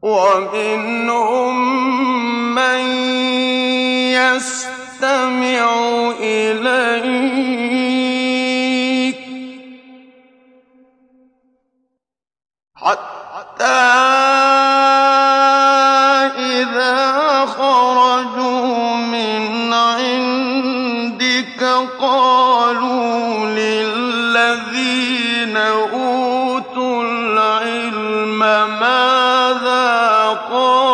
وَمِنْهُم مَّن يَسْتَمِعُ إِلَيْكَ حَتَّىٰ إِذَا خَرَجُوا مِنْ عِندِكَ قَالُوا لِلَّذِينَ أُوتُوا الْعِلْمَ مَاذَا قَالَ